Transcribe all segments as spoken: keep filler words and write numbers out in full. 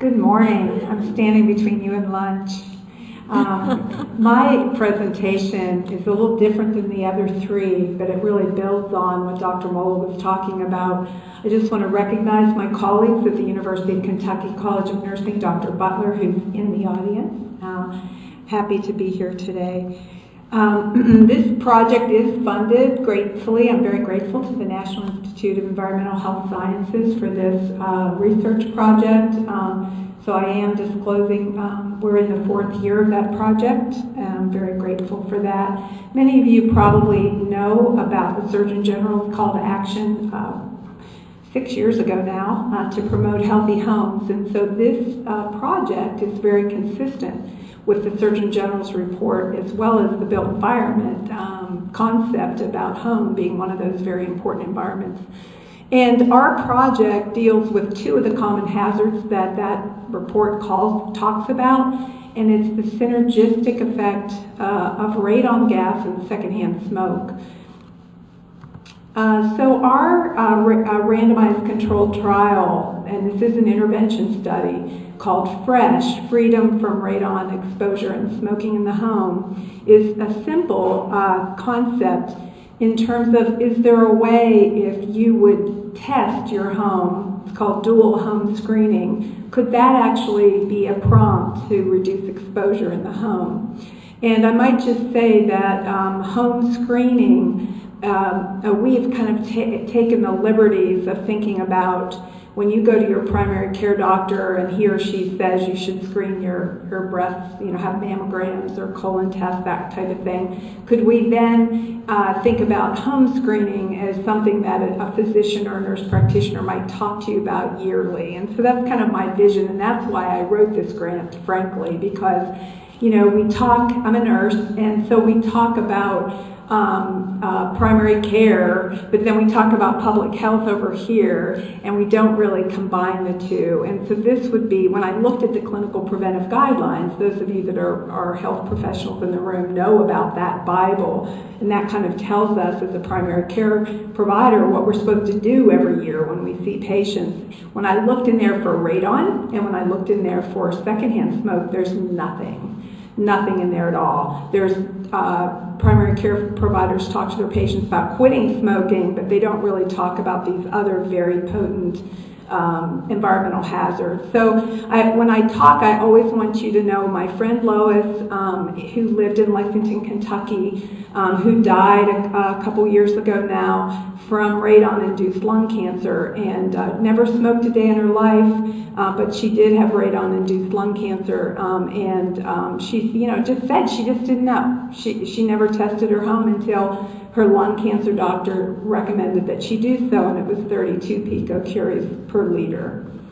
Good morning. I'm standing between you and lunch. Um, my presentation is a little different than the other three, but it really builds on what Doctor Mola was talking about. I just want to recognize my colleagues at the University of Kentucky College of Nursing, Doctor Butler, who's in the audience. Uh, happy to be here today. Um, this project is funded gratefully. I'm very grateful to the National Institute of Environmental Health Sciences for this uh, research project. Um, so I am disclosing um, we're in the fourth year of that project. I'm very grateful for that. Many of you probably know about the Surgeon General's call to action uh, six years ago now uh, to promote healthy homes. And so this uh, project is very consistent with the Surgeon General's report, as well as the built environment um, concept about home being one of those very important environments. And our project deals with two of the common hazards that that report calls, talks about, and it's the synergistic effect uh, of radon gas and secondhand smoke. Uh, so our uh, ra- uh, randomized controlled trial, and this is an intervention study called FRESH, Freedom from Radon Exposure and Smoking in the Home, is a simple uh, concept in terms of, is there a way if you would test your home, it's called dual home screening, could that actually be a prompt to reduce exposure in the home? And I might just say that um, home screening, Um, uh, we've kind of ta- taken the liberties of thinking about when you go to your primary care doctor and he or she says you should screen your, your breasts, you know, have mammograms or colon tests, that type of thing. Could we then uh, think about home screening as something that a, a physician or a nurse practitioner might talk to you about yearly? And so that's kind of my vision, and that's why I wrote this grant, frankly, because, you know, we talk, I'm a nurse, and so we talk about Um, uh, primary care, but then we talk about public health over here, and we don't really combine the two. And so this would be, when I looked at the clinical preventive guidelines, those of you that are, are health professionals in the room know about that Bible, and that kind of tells us as a primary care provider what we're supposed to do every year when we see patients. When I looked in there for radon, and when I looked in there for secondhand smoke, there's nothing. Nothing in there at all. There's uh, primary care providers talk to their patients about quitting smoking, but they don't really talk about these other very potent um, environmental hazards. So I, when I talk, I always want you to know my friend Lois, um, who lived in Lexington, Kentucky, um, who died a, a couple years ago now from radon-induced lung cancer, and uh, never smoked a day in her life, uh, but she did have radon-induced lung cancer, um, and um, she, you know, just said she just didn't know. She she never tested her home until her lung cancer doctor recommended that she do so, and it was thirty-two picocuries per liter.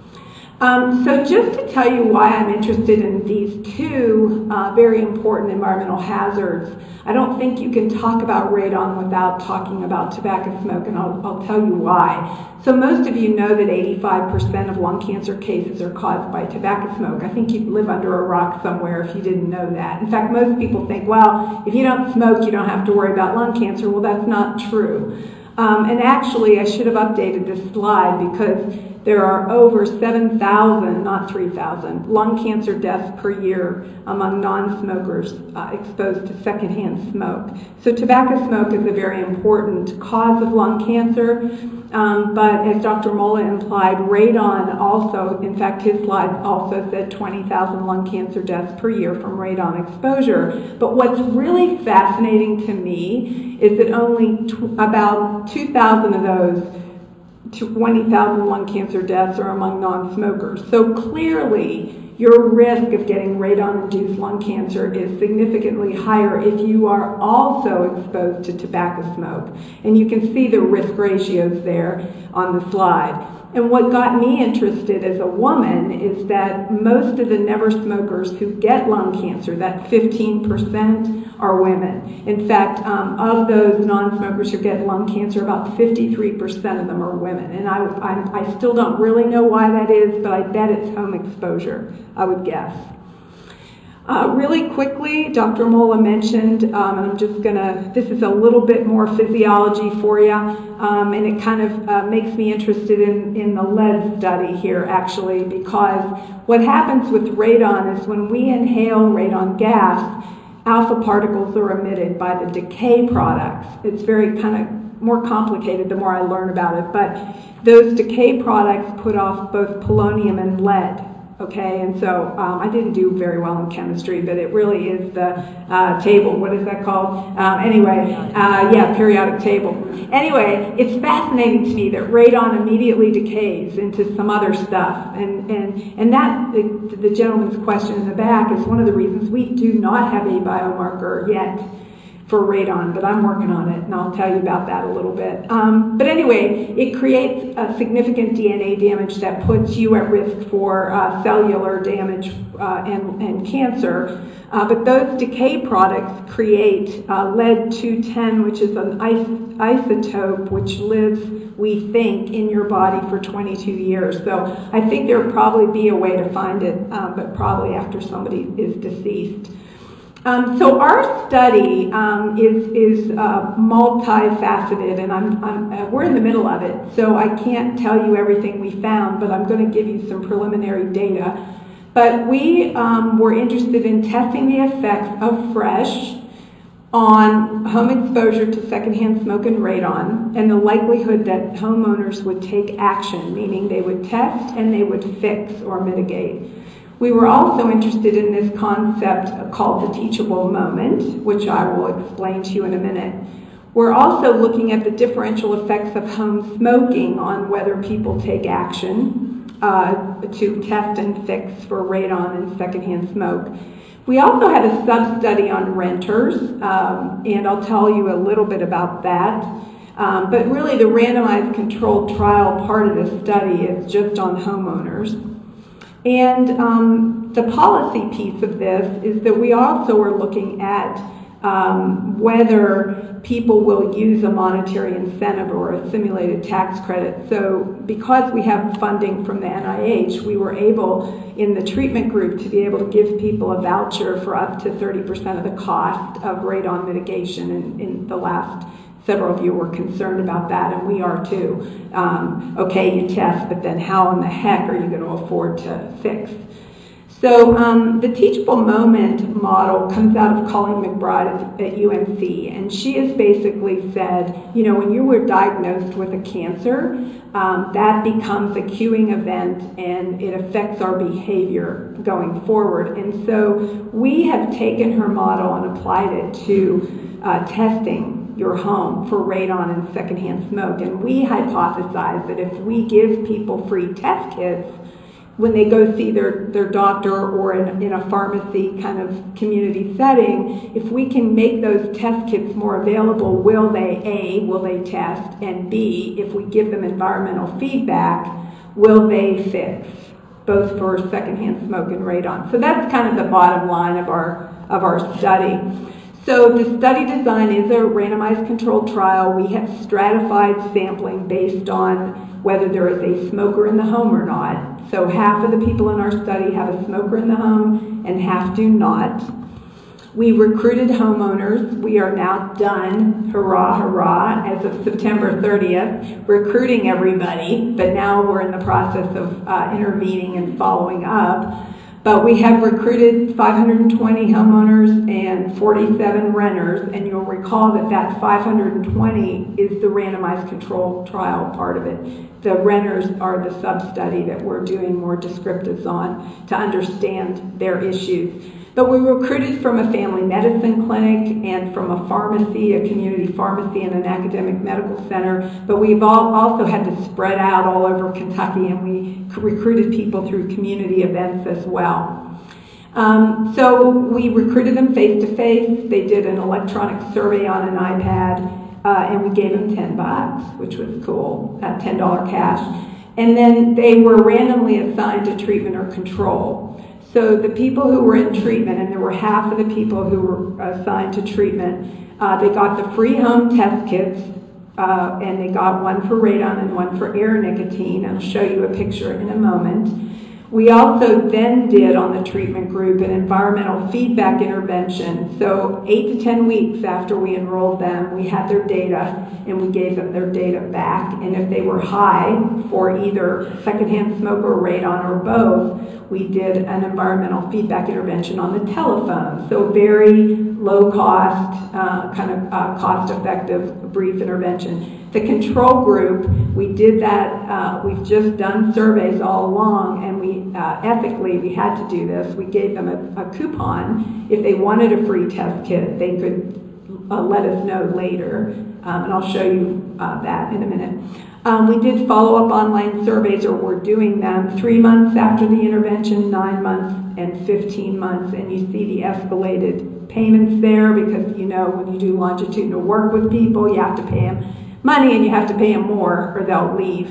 Um, so just to tell you why I'm interested in these two uh, very important environmental hazards, I don't think you can talk about radon without talking about tobacco smoke, and I'll, I'll tell you why. So most of you know that eighty-five percent of lung cancer cases are caused by tobacco smoke. I think you'd live under a rock somewhere if you didn't know that. In fact, most people think, well, if you don't smoke, you don't have to worry about lung cancer. Well, that's not true. Um, and actually, I should have updated this slide because there are over seven thousand, not three thousand, lung cancer deaths per year among non-smokers uh, exposed to secondhand smoke. So tobacco smoke is a very important cause of lung cancer, um, but as Doctor Mola implied, radon also, in fact his slide also said twenty thousand lung cancer deaths per year from radon exposure. But what's really fascinating to me is that only t- about two thousand of those twenty thousand lung cancer deaths are among non-smokers. So clearly, your risk of getting radon-induced lung cancer is significantly higher if you are also exposed to tobacco smoke. And you can see the risk ratios there on the slide. And what got me interested as a woman is that most of the never smokers who get lung cancer, that fifteen percent, are women. In fact, um, of those non-smokers who get lung cancer, about fifty-three percent of them are women. And I, I, I still don't really know why that is, but I bet it's home exposure, I would guess. Uh, really quickly, Doctor Mola mentioned, um, and I'm just gonna, this is a little bit more physiology for you. Um, and it kind of uh, makes me interested in, in the lead study here, actually, because what happens with radon is when we inhale radon gas, alpha particles are emitted by the decay products. It's very kind of more complicated the more I learn about it, but those decay products put off both polonium and lead. Okay, and so um, I didn't do very well in chemistry, but it really is the uh, table. What is that called? Um, anyway, uh, yeah, periodic table. Anyway, it's fascinating to me that radon immediately decays into some other stuff, and and and that the, the gentleman's question in the back is one of the reasons we do not have a biomarker yet for radon, but I'm working on it, and I'll tell you about that a little bit. Um, but anyway, it creates a significant D N A damage that puts you at risk for uh, cellular damage uh, and, and cancer. Uh, but those decay products create uh, lead two ten, which is an is- isotope which lives, we think, in your body for twenty-two years. So I think there would probably be a way to find it, uh, but probably after somebody is deceased. Um, so our study um, is is uh, multifaceted, and I'm, I'm uh, we're in the middle of it. So I can't tell you everything we found, but I'm going to give you some preliminary data. But we um, were interested in testing the effects of FRESH on home exposure to secondhand smoke and radon, and the likelihood that homeowners would take action, meaning they would test and they would fix or mitigate. We were also interested in this concept called the teachable moment, which I will explain to you in a minute. We're also looking at the differential effects of home smoking on whether people take action uh, to test and fix for radon and secondhand smoke. We also had a sub-study on renters, um, and I'll tell you a little bit about that. Um, but really the randomized controlled trial part of this study is just on homeowners. And um, the policy piece of this is that we also are looking at um, whether people will use a monetary incentive or a simulated tax credit. So because we have funding from the N I H, we were able in the treatment group to be able to give people a voucher for up to thirty percent of the cost of radon mitigation in, in the last several of you were concerned about that, and we are too. Um, okay, you test, but then how in the heck are you going to afford to fix? So um, the teachable moment model comes out of Colleen McBride at, at U N C, and she has basically said, you know, when you were diagnosed with a cancer, um, that becomes a cueing event, and it affects our behavior going forward. And so we have taken her model and applied it to uh, testing your home for radon and secondhand smoke. And we hypothesize that if we give people free test kits when they go see their, their doctor or in, in a pharmacy kind of community setting, if we can make those test kits more available, will they, A, will they test, and B, if we give them environmental feedback, will they fix, both for secondhand smoke and radon. So that's kind of the bottom line of our, of our study. So the study design is a randomized controlled trial. We have stratified sampling based on whether there is a smoker in the home or not. So half of the people in our study have a smoker in the home and half do not. We recruited homeowners. We are now done, hurrah, hurrah, as of September thirtieth, recruiting everybody, but now we're in the process of uh, intervening and following up. But we have recruited five hundred twenty homeowners and forty-seven renters, and you'll recall that that five hundred twenty is the randomized controlled trial part of it. The renters are the sub-study that we're doing more descriptives on to understand their issues. But we recruited from a family medicine clinic and from a pharmacy, a community pharmacy, and an academic medical center. But we've all also had to spread out all over Kentucky, and we recruited people through community events as well. Um, so we recruited them face-to-face. They did an electronic survey on an iPad, uh, and we gave them ten bucks, which was cool, uh, ten dollars cash. And then they were randomly assigned to treatment or control. So the people who were in treatment, and there were half of the people who were assigned to treatment, uh, they got the free home test kits, uh, and they got one for radon and one for air nicotine. I'll show you a picture in a moment. We also then did on the treatment group an environmental feedback intervention. So eight to ten weeks after we enrolled them, we had their data and we gave them their data back. And if they were high for either secondhand smoke or radon or both, we did an environmental feedback intervention on the telephone. So very low cost, uh, kind of uh, cost effective brief intervention. The control group, we did that, uh, we've just done surveys all along, and we uh, ethically, we had to do this. We gave them a, a coupon. If they wanted a free test kit, they could uh, let us know later, um, and I'll show you uh, that in a minute. Um, we did follow-up online surveys, or we're doing them, three months after the intervention, nine months, and fifteen months, and you see the escalated payments there, because you know when you do longitudinal work with people, you have to pay them money and you have to pay them more or they'll leave.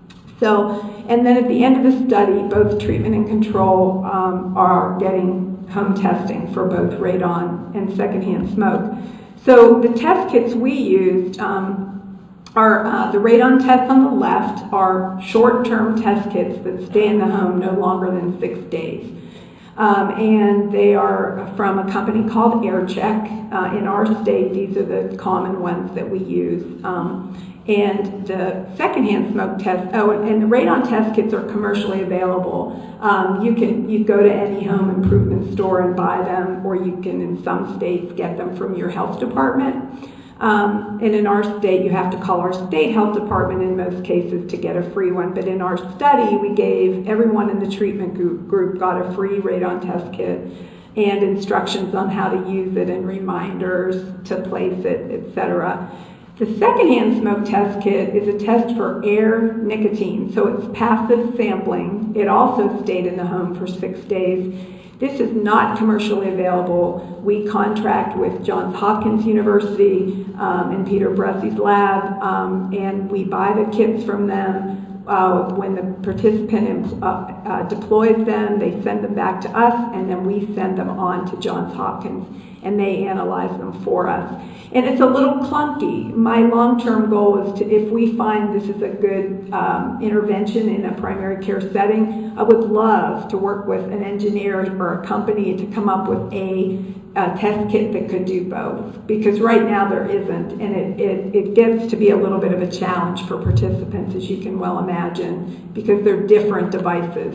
So, and then at the end of the study, both treatment and control um, are getting home testing for both radon and secondhand smoke. So the test kits we used um, are uh, the radon tests on the left are short-term test kits that stay in the home no longer than six days. Um, and they are from a company called AirCheck. Uh, in our state, these are the common ones that we use. Um, and the secondhand smoke test, oh, and, and the radon test kits are commercially available. Um, you can you go to any home improvement store and buy them, or you can, in some states, get them from your health department. Um, and in our state, you have to call our state health department in most cases to get a free one. But in our study, we gave everyone in the treatment group, group got a free radon test kit and instructions on how to use it and reminders to place it, et cetera. The secondhand smoke test kit is a test for air nicotine, so it's passive sampling. It also stayed in the home for six days. This is not commercially available. We contract with Johns Hopkins University um, and Peter Bressy's lab, um, and we buy the kits from them. Uh, when the participant uh, uh, deploys them, they send them back to us, and then we send them on to Johns Hopkins, and they analyze them for us. And it's a little clunky. My long-term goal is to, if we find this is a good um, intervention in a primary care setting, I would love to work with an engineer or a company to come up with a, a test kit that could do both. Because right now there isn't, and it, it, it gets to be a little bit of a challenge for participants, as you can well imagine, because they're different devices.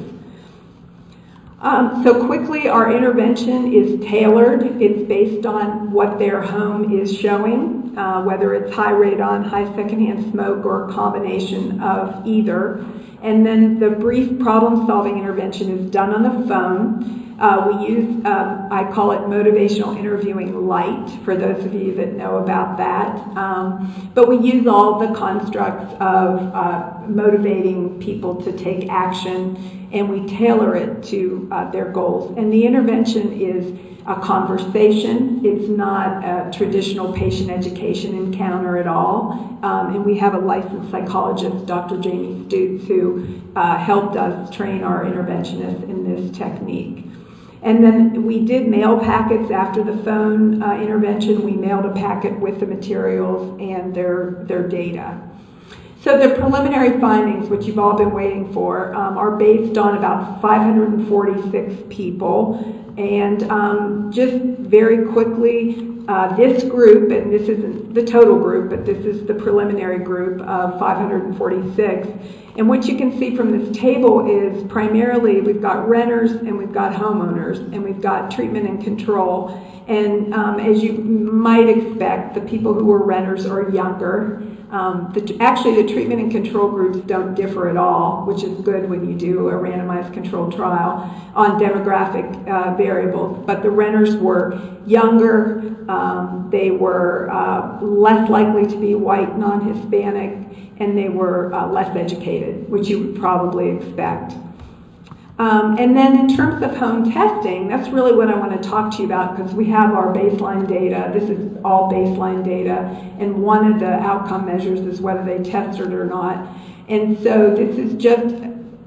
Um, so quickly, our intervention is tailored. It's based on what their home is showing, uh, whether it's high radon, high secondhand smoke, or a combination of either. And then the brief problem-solving intervention is done on the phone. Uh, we use, um, I call it motivational interviewing light, for those of you that know about that. Um, but we use all the constructs of uh, motivating people to take action, and we tailor it to uh, their goals. And the intervention is a conversation. It's not a traditional patient education encounter at all. Um, and we have a licensed psychologist, Doctor Jamie Stutz, who uh, helped us train our interventionists in this technique. And then we did mail packets after the phone uh, intervention. We mailed a packet with the materials and their, their data. So the preliminary findings, which you've all been waiting for, um, are based on about five hundred forty-six people. And um, just very quickly, uh, this group, and this isn't the total group, but this is the preliminary group of five hundred forty-six. And what you can see from this table is primarily we've got renters and we've got homeowners, and we've got treatment and control. And um, as you might expect, the people who were renters are younger. Um, the, actually, the treatment and control groups don't differ at all, which is good when you do a randomized controlled trial on demographic uh, variables. But the renters were younger, um, they were uh, less likely to be white, non-Hispanic, and they were uh, less educated, which you would probably expect. Um, and then in terms of home testing, that's really what I want to talk to you about, because we have our baseline data. This is all baseline data, and one of the outcome measures is whether they tested or not. And so this is just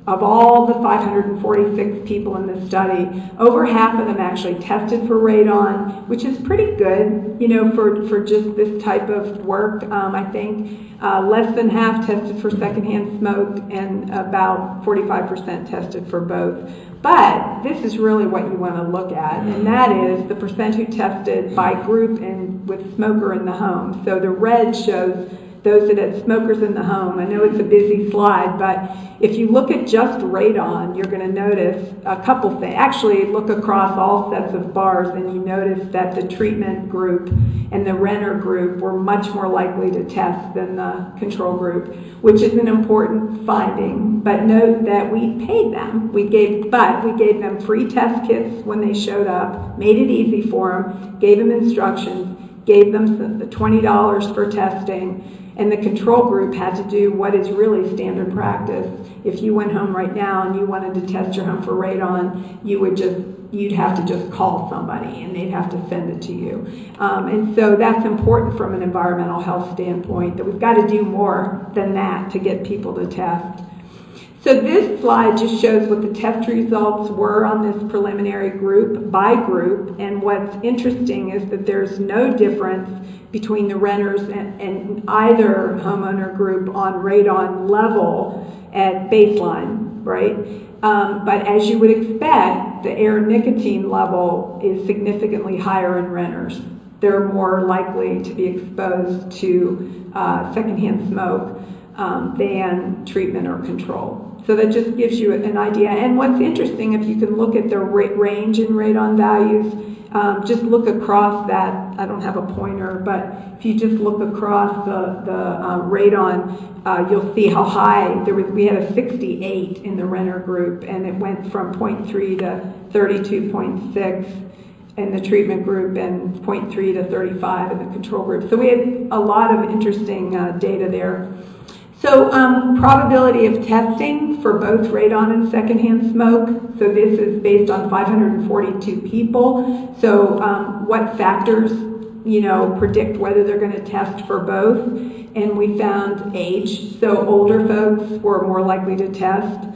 of all the five hundred forty-six people in this study, over half of them actually tested for radon, which is pretty good, you know, for, for just this type of work. Um, I think uh, less than half tested for secondhand smoke, and about forty-five percent tested for both. But this is really what you want to look at, and that is the percent who tested by group and with smoker in the home. So the red shows those that had smokers in the home. I know it's a busy slide, but if you look at just radon, you're going to notice a couple things. Actually, look across all sets of bars, and you notice that the treatment group and the Renner group were much more likely to test than the control group, which is an important finding. But note that we paid them. We gave, but we gave them free test kits when they showed up, made it easy for them, gave them instructions, gave them the twenty dollars for testing. And the control group had to do what is really standard practice. If you went home right now and you wanted to test your home for radon, you would just, you'd have to just call somebody and they'd have to send it to you. Um, and so that's important from an environmental health standpoint, that we've got to do more than that to get people to test. So this slide just shows what the test results were on this preliminary group by group. And what's interesting is that there's no difference between the Renners and, and either homeowner group on radon level at baseline, right? Um, but as you would expect, the air nicotine level is significantly higher in Renners. They're more likely to be exposed to uh, secondhand smoke um, than treatment or control. So that just gives you an idea. And what's interesting, if you can look at the range in radon values, um, just look across that. I don't have a pointer, but if you just look across the, the uh, radon, uh, you'll see how high. There was. We had a sixty-eight in the Renner group, and it went from zero point three to thirty-two point six in the treatment group, and zero point three to thirty-five in the control group. So we had a lot of interesting uh, data there. So um, probability of testing for both radon and secondhand smoke. So this is based on five hundred forty-two people. So um, what factors, you know, predict whether they're going to test for both? And we found age. So older folks were more likely to test.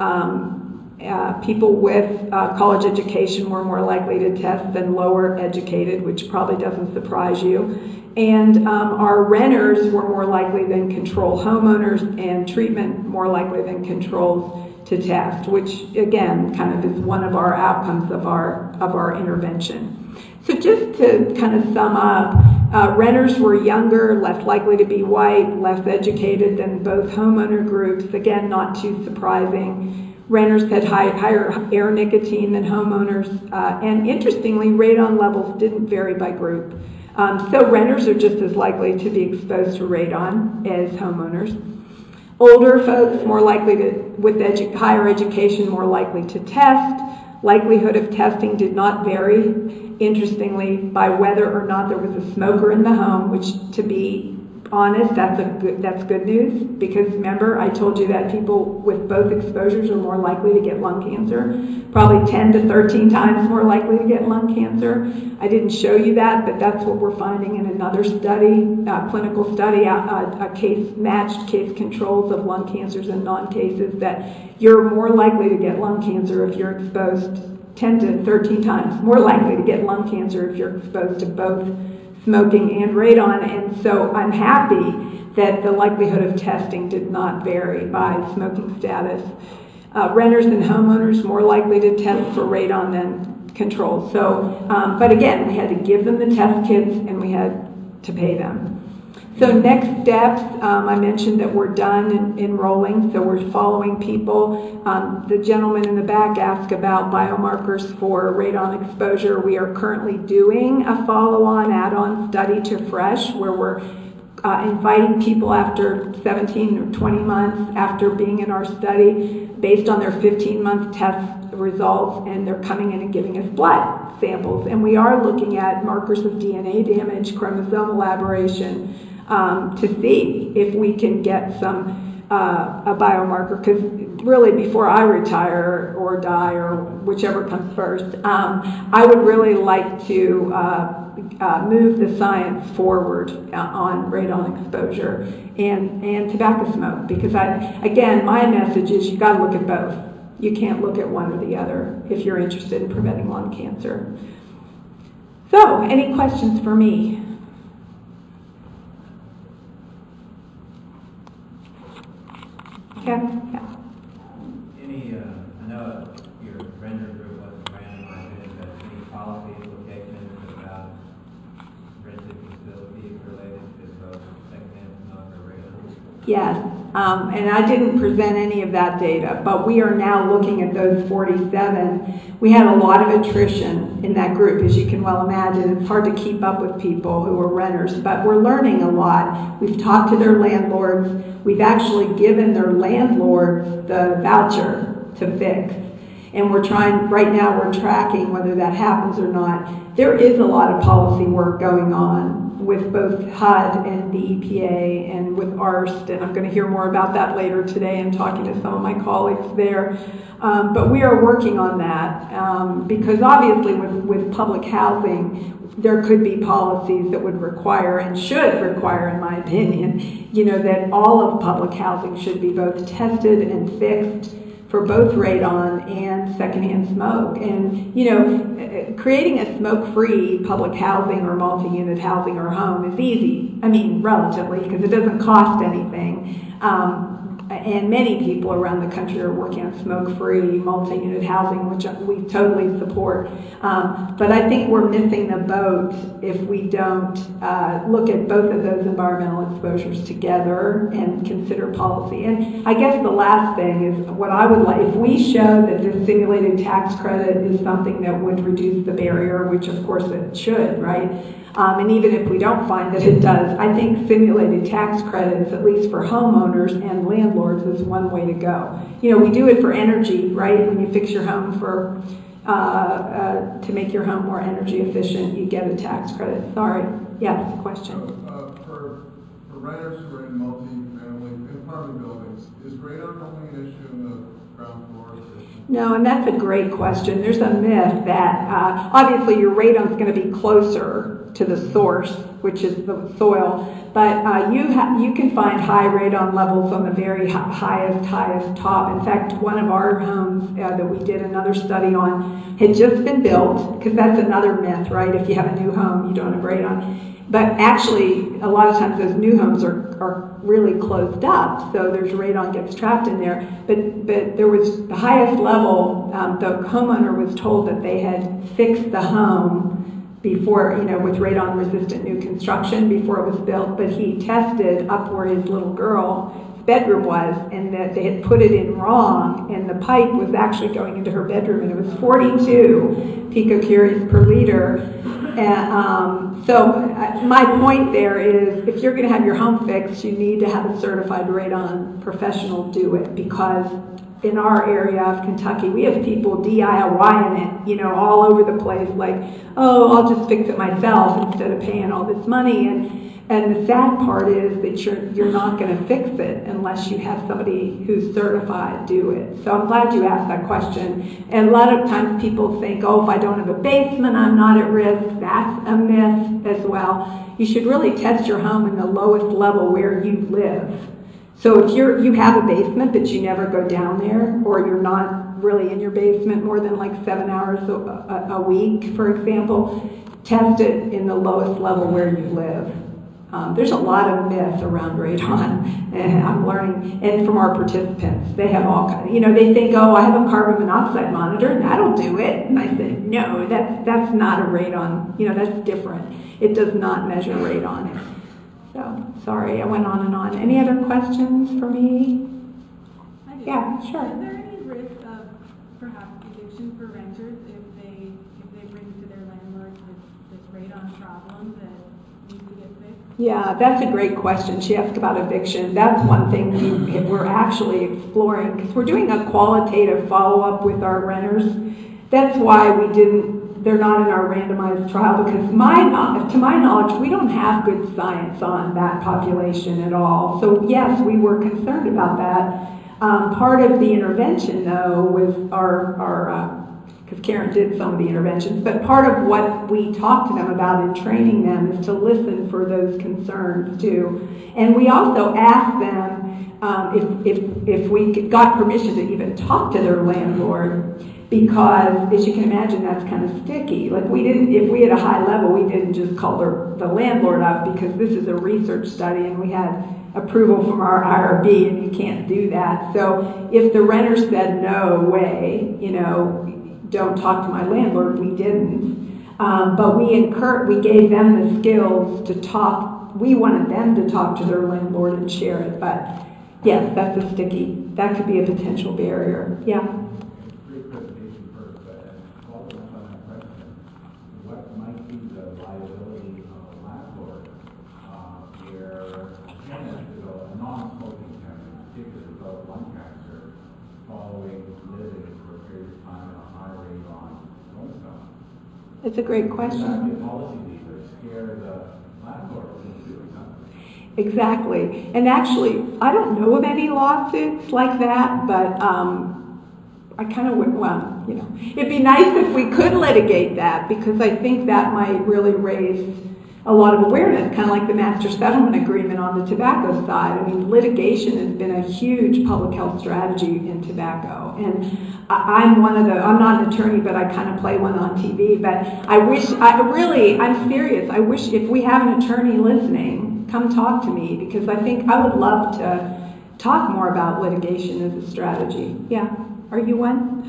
Um, uh, people with uh, college education were more likely to test than lower educated, which probably doesn't surprise you. And um, our Renners were more likely than control homeowners, and treatment more likely than controls to test, which again kind of is one of our outcomes of our of our intervention. So just to kind of sum up, uh, Renners were younger, less likely to be white, less educated than both homeowner groups. Again, not too surprising. Renners had high, higher air nicotine than homeowners, uh, and interestingly, radon levels didn't vary by group. Um, so Renners are just as likely to be exposed to radon as homeowners. Older folks more likely to, with edu- higher education, more likely to test. Likelihood of testing did not vary, interestingly, by whether or not there was a smoker in the home, which, to be honest, that's a good, that's good news, because remember I told you that people with both exposures are more likely to get lung cancer, probably ten to thirteen times more likely to get lung cancer. I didn't show you that, but that's what we're finding in another study, uh, clinical study, uh, a case matched case controls of lung cancers and non-cases, that you're more likely to get lung cancer if you're exposed ten to thirteen times more likely to get lung cancer if you're exposed to both smoking and radon. And so I'm happy that the likelihood of testing did not vary by smoking status. Uh, renters and homeowners more likely to test for radon than control. So, um, but again, we had to give them the test kits and we had to pay them. So next steps, um, I mentioned that we're done in, enrolling, so we're following people. Um, the gentleman in the back asked about biomarkers for radon exposure. We are currently doing a follow-on add-on study to FRESH, where we're uh, inviting people after seventeen or twenty months after being in our study, based on their fifteen month test results, and they're coming in and giving us blood samples. And we are looking at markers of D N A damage, chromosomal aberration, Um, to see if we can get some uh, a biomarker, because really before I retire or die or whichever comes first, um, I would really like to uh, uh, move the science forward uh, on radon exposure and, and tobacco smoke, because I, again, my message is you got to look at both. You can't look at one or the other if you're interested in preventing lung cancer. So, any questions for me? Okay. Yeah. Any, uh, I know your render group wasn't randomized, but any policy implications about rented facilities related to both secondhand smoke or radon? Yes, um, and I didn't present any of that data, but we are now looking at those forty-seven. We had a lot of attrition in that group, as you can well imagine. It's hard to keep up with people who are renters, but we're learning a lot. We've talked to their landlords. We've actually given their landlords the voucher to fix. And we're trying, right now we're tracking whether that happens or not. There is a lot of policy work going on with both H U D and the E P A and with A R S T, and I'm going to hear more about that later today and talking to some of my colleagues there. Um, but we are working on that um, because obviously with, with public housing, there could be policies that would require and should require, in my opinion, you know, that all of public housing should be both tested and fixed for both radon and secondhand smoke. And, you know, creating a smoke-free public housing or multi-unit housing or home is easy. I mean, relatively, because it doesn't cost anything. Um, and many people around the country are working on smoke-free multi-unit housing, which we totally support. Um, but I think we're missing the boat if we don't uh, look at both of those environmental exposures together and consider policy. And I guess the last thing is what I would like, if we show that this simulated tax credit is something that would reduce the barrier, which of course it should, right? Um, and even if we don't find that it does, I think simulated tax credits, at least for homeowners and landlords, is one way to go. You know, we do it for energy, right? When you fix your home for uh, uh, to make your home more energy efficient, you get a tax credit. Sorry. Yes, question. So, uh, for, for renters who are in multi-family apartment buildings, is radon only an issue in the ground floor? No, and that's a great question. There's a myth that uh, obviously your radon is going to be closer to the source, which is the soil, but uh, you ha- you can find high radon levels on the very hi- highest, highest top. In fact, one of our homes uh, that we did another study on had just been built, because that's another myth, right? If you have a new home, you don't have radon. But actually, a lot of times those new homes are, are really closed up, so there's radon gets trapped in there. But but there was the highest level, um, the homeowner was told that they had fixed the home before, you know, with radon resistant new construction before it was built, but he tested up where his little girl's bedroom was, and that they had put it in wrong, and the pipe was actually going into her bedroom, and it was forty-two picocuries per liter. And, um, so uh, my point there is, if you're going to have your home fixed, you need to have a certified radon professional do it, because in our area of Kentucky, we have people DIYing it, you know, all over the place, like, oh, I'll just fix it myself instead of paying all this money. And and the sad part is that you're you're not going to fix it unless you have somebody who's certified do it. So I'm glad you asked that question. And a lot of times people think, oh, if I don't have a basement, I'm not at risk. That's a myth as well. You should really test your home in the lowest level where you live. So if you're you have a basement but you never go down there, or you're not really in your basement more than like seven hours a, a, a week, for example, test it in the lowest level where you live. Um, there's a lot of myth around radon, and I'm learning, and from our participants, they have all kind of, you know, they think, oh, I have a carbon monoxide monitor, and that'll do it. And I said, no, that's that's not a radon, you know, that's different. It does not measure radon. So, sorry, I went on and on. Any other questions for me? I do. Yeah, sure. Is there any risk of perhaps eviction for renters if they if they bring to their landlord this, this radon problem that needs to get fixed? Yeah, that's a great question. She asked about eviction. That's one thing we, we're actually exploring, because we're doing a qualitative follow-up with our renters. That's why we didn't they're not in our randomized trial because my kno- to my knowledge, we don't have good science on that population at all. So yes, we were concerned about that. Um, part of the intervention, though, was our, our because uh, Karen did some of the interventions, but part of what we talked to them about in training them is to listen for those concerns too. And we also asked them um, if, if, if we got permission to even talk to their landlord, because as you can imagine, that's kind of sticky. Like we didn't, if we had a high level, we didn't just call the, the landlord up because this is a research study and we had approval from our I R B and you can't do that. So if the renter said no way, you know, don't talk to my landlord, we didn't. Um, but we incur, we gave them the skills to talk. We wanted them to talk to their landlord and share it. But yes, that's a sticky, that could be a potential barrier. Yeah. Great presentation first, but following up on that question, what might be the liability of a landlord uh, where a tenant developed, a non-smoking tenant in particular, developed lung cancer following living for a period of time in a high rate on Omicron? It's a great Would question. that be a policy lever, scare the landlord into doing something? Exactly. And actually, I don't know of any lawsuits like that, but um, I kind of would, well, you know, it'd be nice if we could litigate that because I think that might really raise a lot of awareness, kind of like the Master Settlement Agreement on the tobacco side. I mean, litigation has been a huge public health strategy in tobacco. And I, I'm one of the, I'm not an attorney, but I kind of play one on T V. But I wish, I really, I'm serious. I wish if we have an attorney listening, come talk to me because I think I would love to talk more about litigation as a strategy. Yeah. Are you one?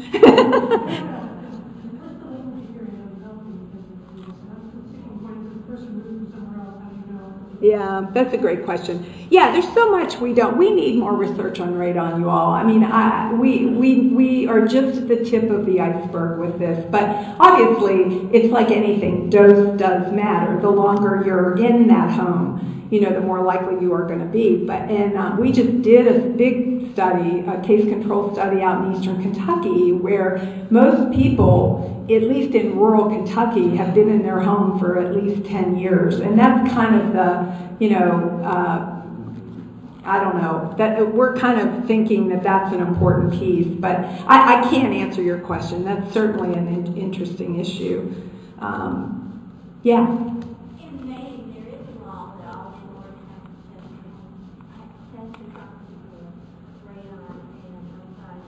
Yeah, that's a great question. Yeah, there's so much we don't. We need more research on radon, you all. I mean, I, we we we are just at the tip of the iceberg with this. But obviously, it's like anything. Dose does matter. The longer you're in that home, you know, the more likely you are going to be. But and um, we just did a big study, a case control study out in eastern Kentucky, where most people, at least in rural Kentucky, have been in their home for at least ten years. And that's kind of the, you know, uh, I don't know, that we're kind of thinking that that's an important piece. But I, I can't answer your question. That's certainly an in- interesting issue. Um, yeah. In Maine, there is a law that all landlords have to test the property for radon and outside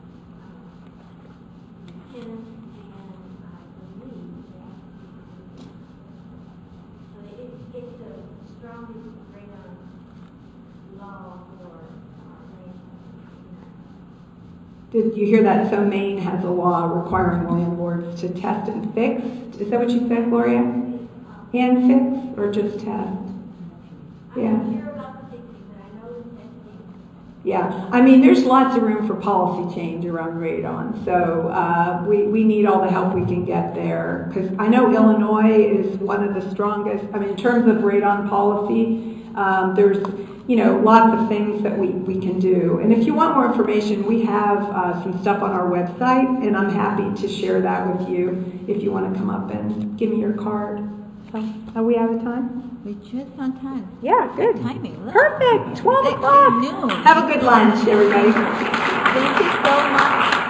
the tenants. It's the strongest radon law for uh, land. Did you hear that? So Maine has a law requiring landlords to test and fix. Is that what you said, Gloria? And fix or just test? Yeah. I'm not sure about the fixing, but I know the testing. Yeah, I mean, there's lots of room for policy change around radon, so uh, we, we need all the help we can get there. Because I know Illinois is one of the strongest, I mean, in terms of radon policy, um, there's, you know, lots of things that we, we can do. And if you want more information, we have uh, some stuff on our website, and I'm happy to share that with you if you want to come up and give me your card. So, are we out of time? We're just on time. Yeah, good. Timing. Look. Perfect. twelve It's o'clock. noon. Have a good lunch, everybody. Thank you so much.